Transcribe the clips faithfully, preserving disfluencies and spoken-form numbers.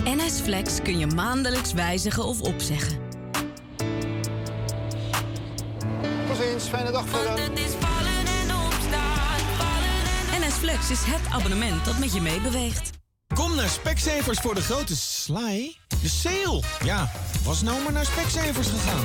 N S Flex kun je maandelijks wijzigen of opzeggen. Tot ziens, fijne dag verder. N S Flex is het abonnement dat met je meebeweegt. Kom naar Specsavers voor de grote slaai. De sale. Ja, was nou maar naar Specsavers gegaan.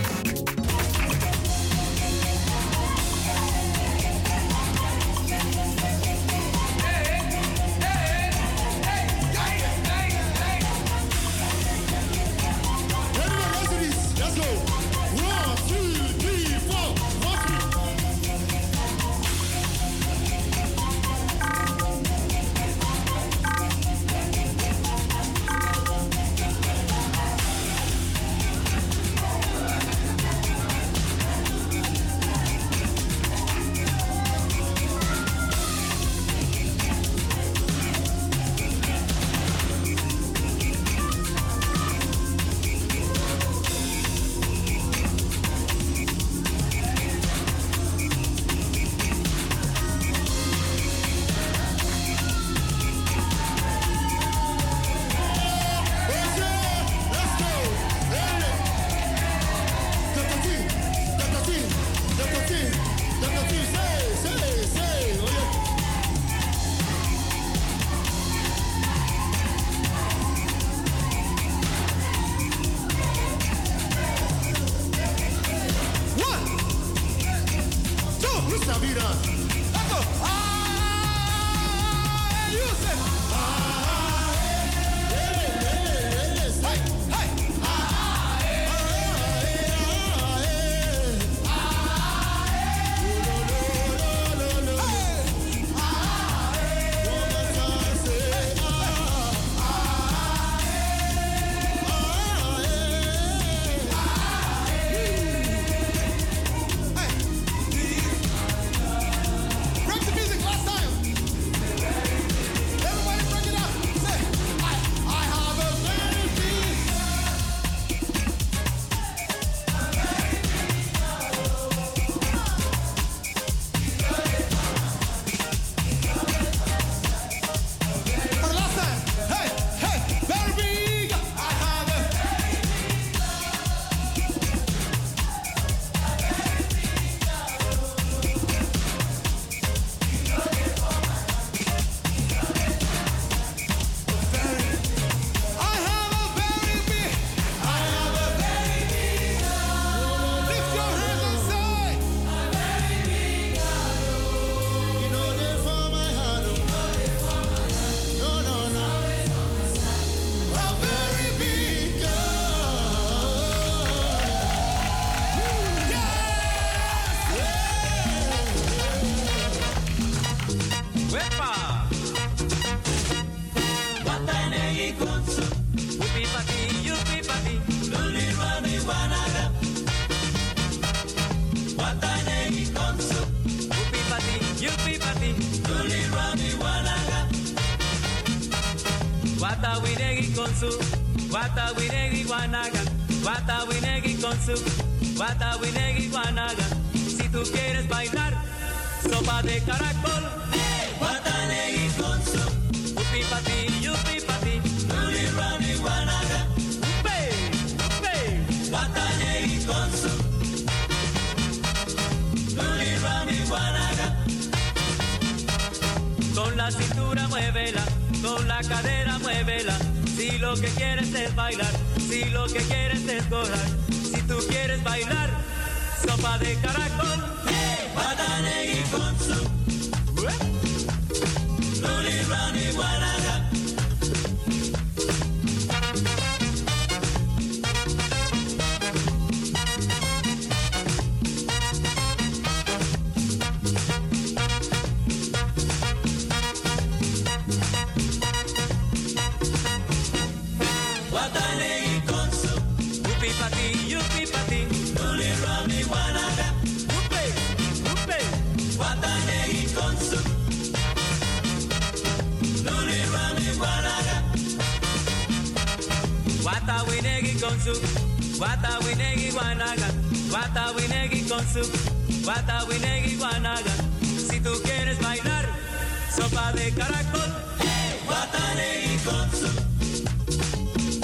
Sopa de caracol, hey, guataneguí con su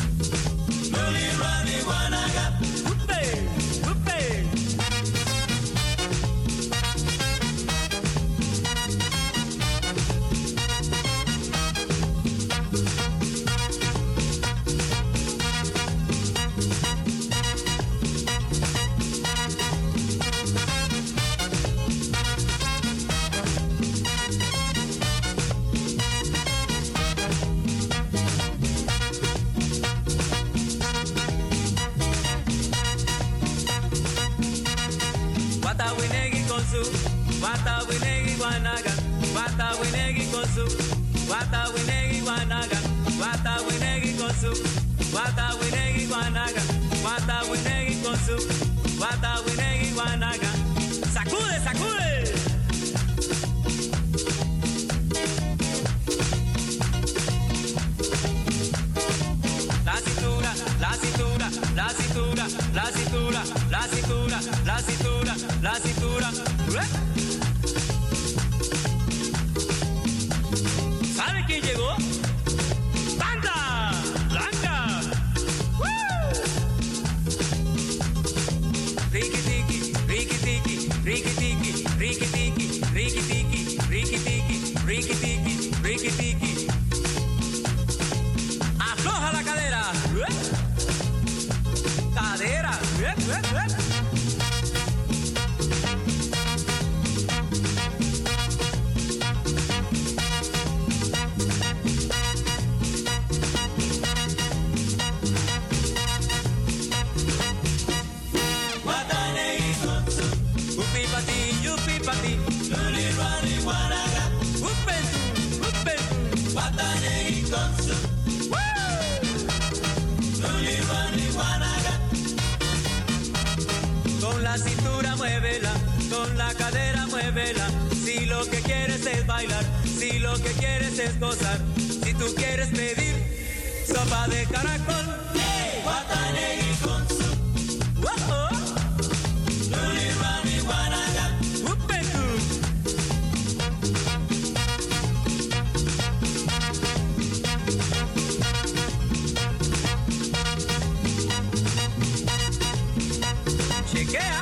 Wata winegi con su, wata winegi wanaga, wata winegi con su, wata winegi wanaga, wata winegi con su, wata winegi wanaga, wata winegi con su, wata winegi wanaga. Sacude, sacude. La cintura, la cintura, la cintura, la cintura, la cintura, la cintura, la cintura. ¿Sabe quién llegó? ¡Banda! ¡Blanca! Riki tiki, riki tiki, riki tiki, riki tiki, riki tiki, riki tiki, riki tiki, riki tiki. Afloja la cadera. Cadera. Con la cintura muévela, con la cadera muévela. Si lo que quieres es bailar, si lo que quieres es gozar, si tú quieres pedir sopa de caracol, hey, guatanegui con su, oh, oh. Luli, rani, guanaga, upentu. Chequea.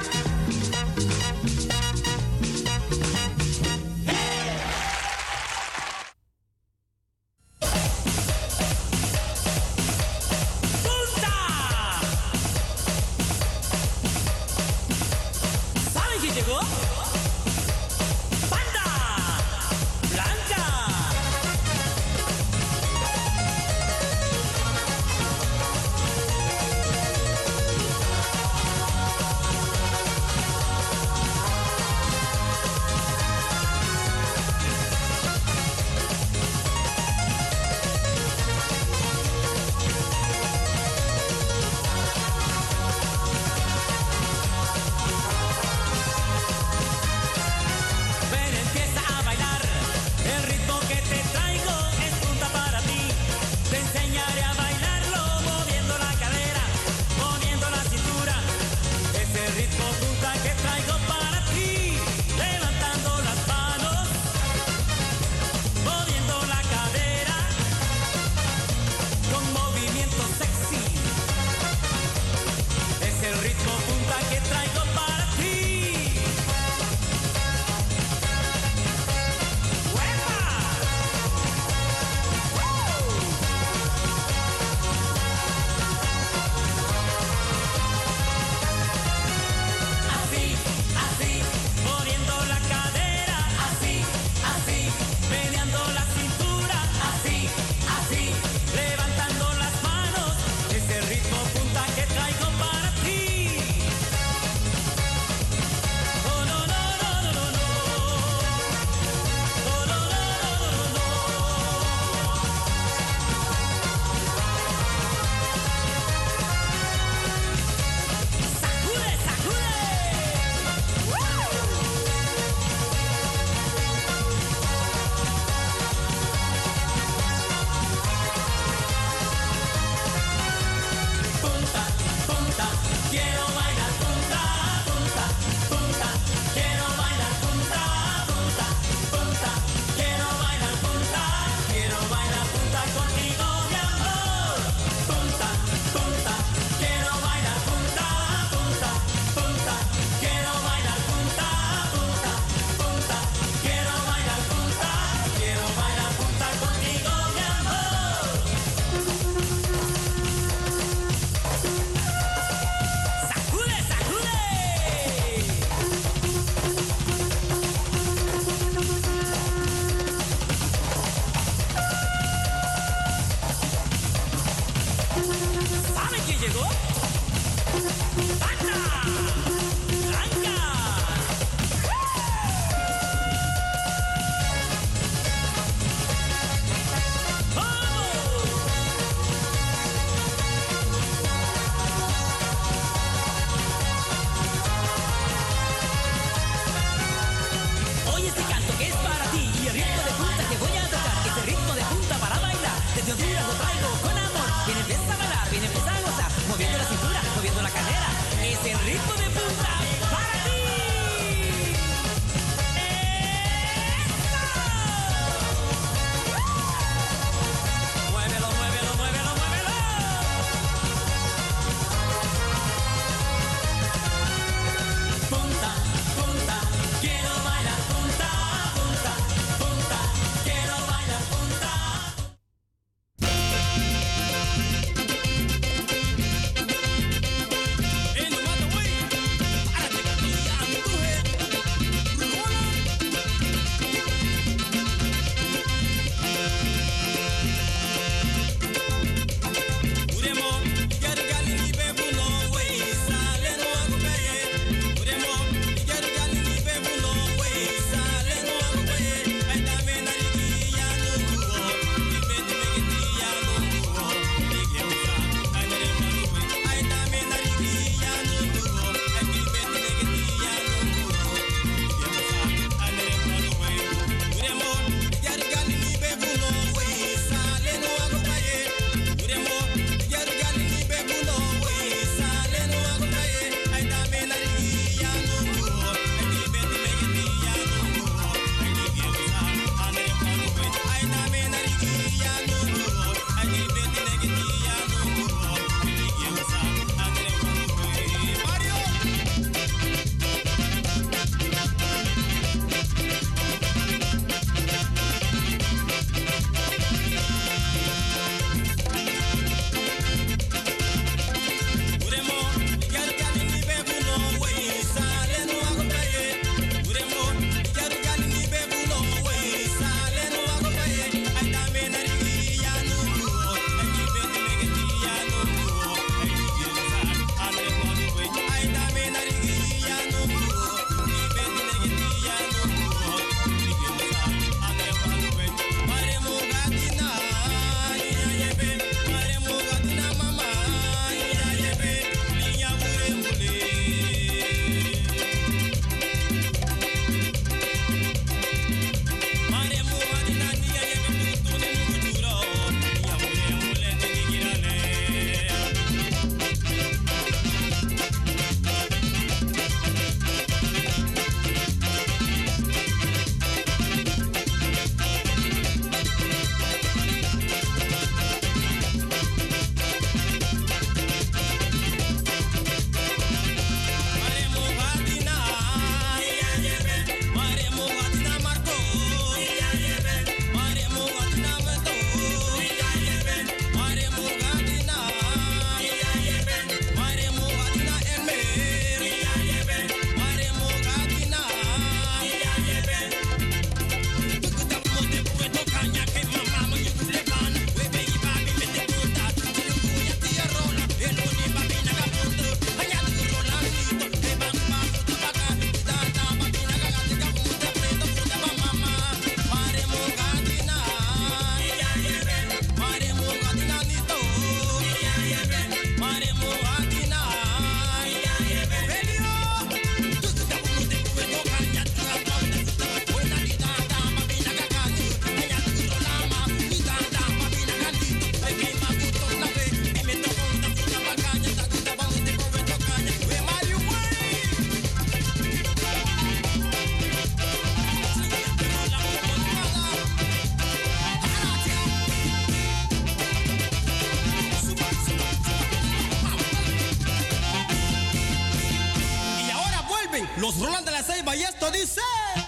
Los Roland de la Ceiba y esto dice...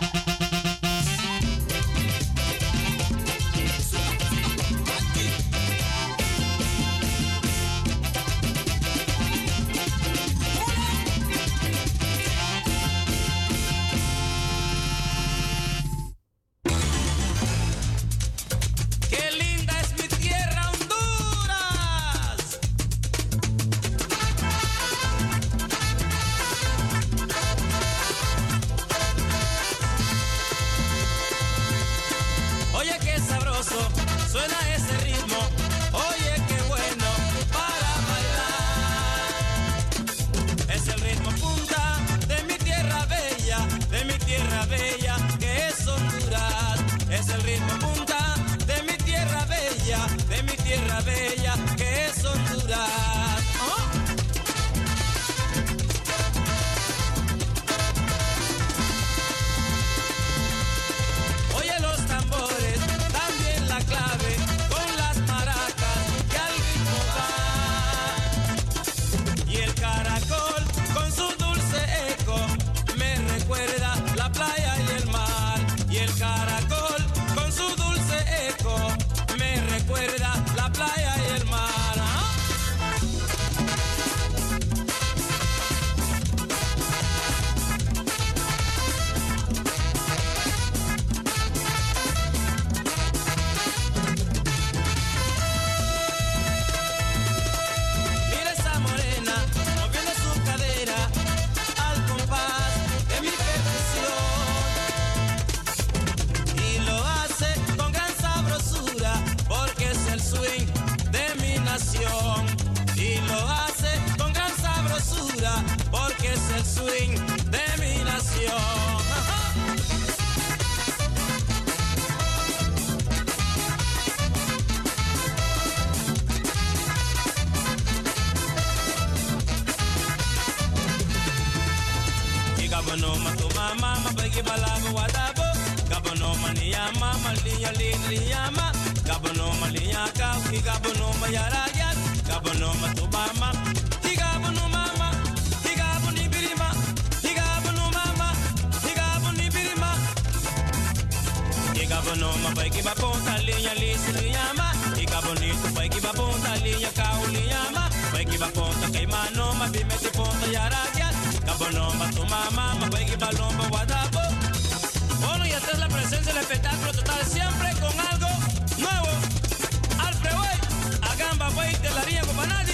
Bueno, y esta es la presencia del espectáculo total, siempre con algo nuevo. Alfred Way, a gamba wey de la ría copanadi.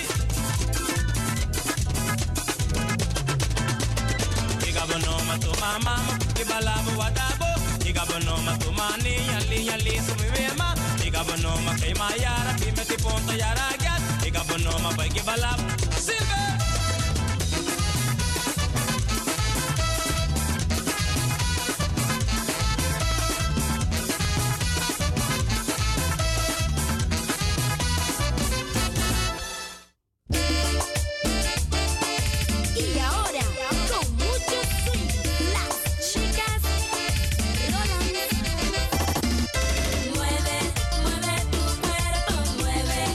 Igabono tu mama, ibalabo wadabo. Igabono tu mani, ali ali sumi bema. Igabono ma kay mayara, bimeti ponta yara gat. Igabono ma bay ibalab. Silve. Mueve, mueve tu cuerpo, mueve.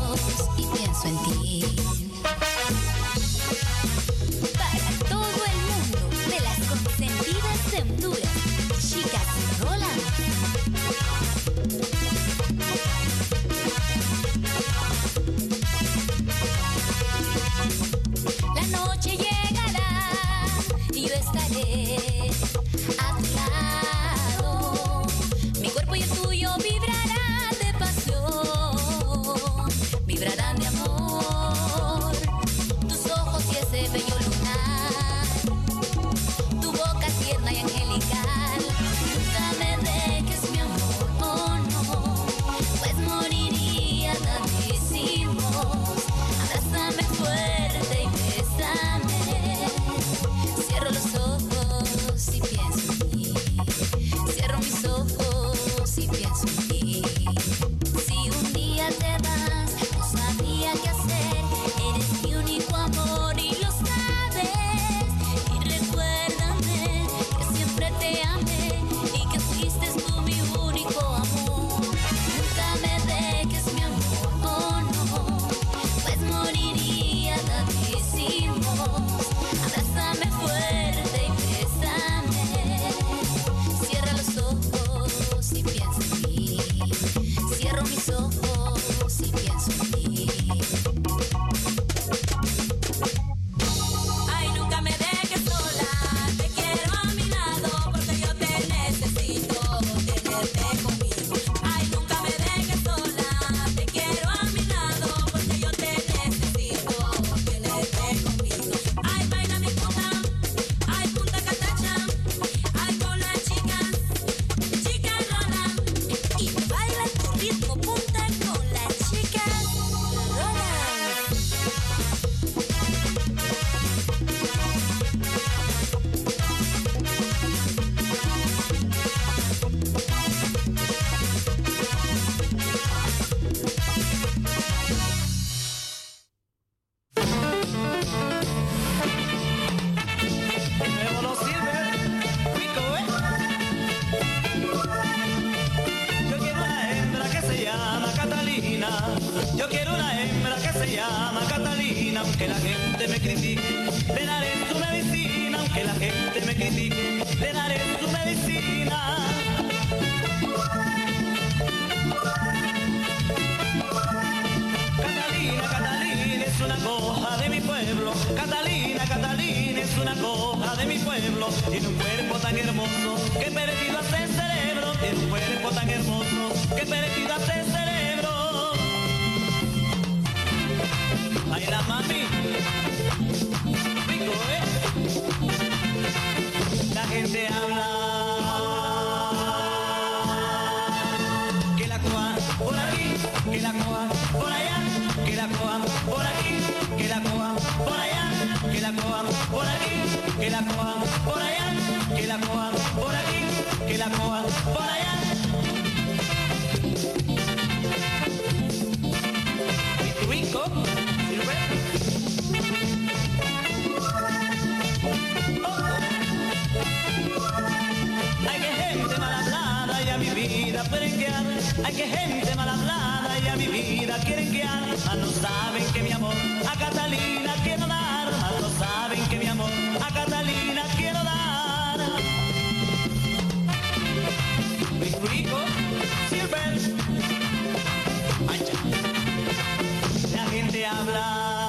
ojos y pienso en ti. Para todo el mundo de las consentidas de Honduras, chicas Roland. La noche llegará y yo estaré a tu lado. Mi cuerpo y el tuyo vibrarán de pasión, vibrarán de amor. Tus ojos y ese bello lunar, tu boca tierna y angelical. Nunca me dejes, mi amor, oh no, pues moriría tardísimos. Abrázame fuerte y bésame. Cierro los ojos y pienso en ti. Cierro mis ojos y pienso en ti. Si un día te vas, no sabría qué hacer. Eres mi único amor y lo sabes. Y recuérdame que siempre te amé y que fuiste tú mi único amor. Nunca me dejes, mi amor, oh no, pues moriría tardísimos. Abrázame fuerte y bésame. Cierra los ojos y piensa en mí. Cierro mis ojos y pienso en ti. Ay, nunca me dejes sola, te quiero a mi lado, porque yo te necesito, tenerte conmigo. Ay, nunca me dejes sola, te quiero a mi lado, porque yo te necesito, tenerte conmigo. Ay, baila mi punta, ay, punta catacha, ay, con las chicas, chicas rola. Y baila tu ritmo punta con las chicas rola. Nuevo no sirve, rico, ¿eh? Yo quiero una hembra que se llama Catalina. Yo quiero una hembra que se llama Catalina. Aunque la gente me critique, le daré su medicina. Aunque la gente me critique, le daré su medicina. Catalina, Catalina es una coja de mi pueblo. Catalina, Catalina es una coja de mi pueblo. Tiene un cuerpo tan hermoso que perdido hace el cerebro. Tiene un cuerpo tan hermoso que perdido hace el cerebro. Baila mami, rico, ¿eh? La gente habla que la cojan por aquí, que la cojan por allá, que la cojan por aquí, que la cojan por allá, que la cojan por aquí, que la cojan por allá, que la cojan por aquí, que la cojan por allá. Rico, sirve. Hay que gente mal hablada y a mi vida quieren guiar. Hay que gente mal hablada y a mi vida quieren guiar. Mas no saben que mi amor a Catalina quiero dar. Mas no saben que mi amor a Catalina quiero dar. Rico, Silver, mancha. La gente habla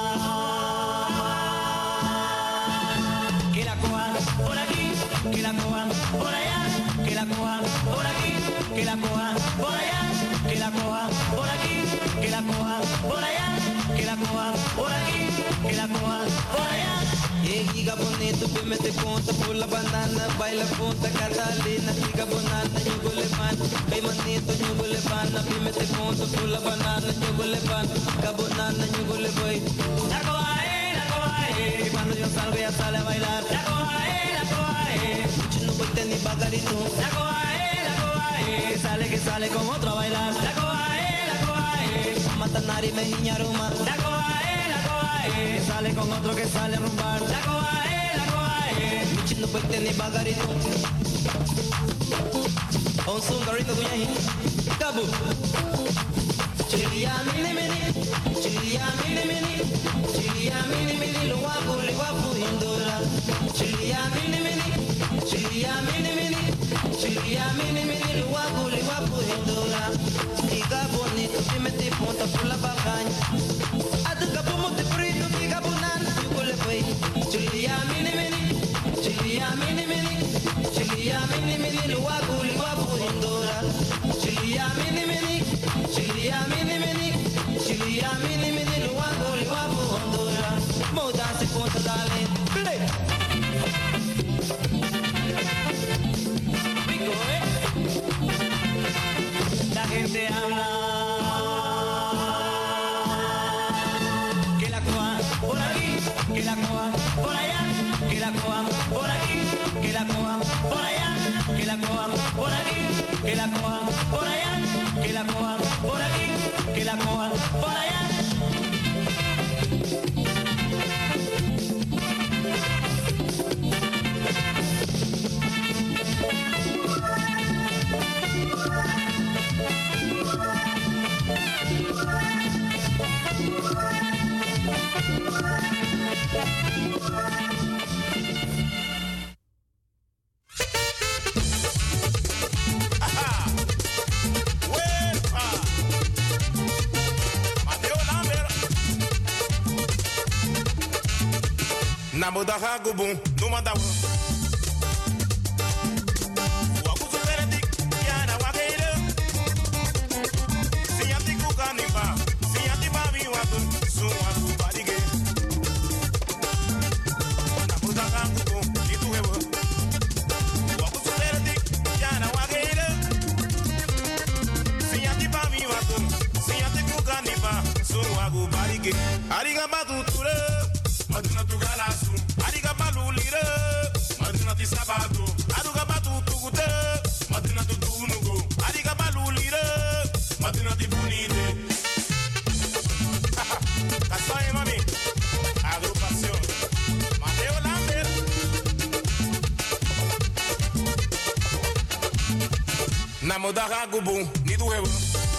que la cojan por aquí, que la cojan por allá, que la cojan por aquí, que la cojan por allá, que la cojan por aquí, que la cojan por allá, que la cojan por aquí, que la cojan por allá. Giga bonito, pime te conta por la banana, baila punta Catalina, giga banana, yugo le pan, bay manito, yugo le pana, pime te conta por la banana, yugo le pan, cabonana, yugo le boy. La coja, eh, la coja, eh, cuando yo salgo ella sale a bailar. La coja, eh, la coja, eh, Chino boy ni bagarito. la coja, eh, la coja, eh, sale que sale con otro a bailar. La coja, eh, la coja, eh, Matanari me hiñaruma. la coja, eh, la coja, eh, sale con otro que sale a rumbar. La coja, eh, la coja, eh, Chino boy ni bagarito. On sun garito kuyahi. Kabu. Chiriya mini mini. la cojan por aquí, que la cojan por allá, que la cojan por aquí, que la cojan por allá, que la cojan por aquí, que la cojan por allá. Namuda hagubun, numada wo. Wakuzu veredik, yana wakeile. Siyati kukaniba, siyati babi watun, suwa kubadige. Namuda hagubun, itu hewo. Wakuzu veredik, yana wakeile. Siyati babi watun, siyati kukaniba, suwa kubadige. Ariga batuture. Maduna tu galasu, ariga balulire, maduna ti sabato, aruga batu tugute, maduna tu tunugo, ariga balulire, maduna ti punite. Casoy mami, agrupación, Mateo Lambert. Namoda hagubu, ni tu huevo.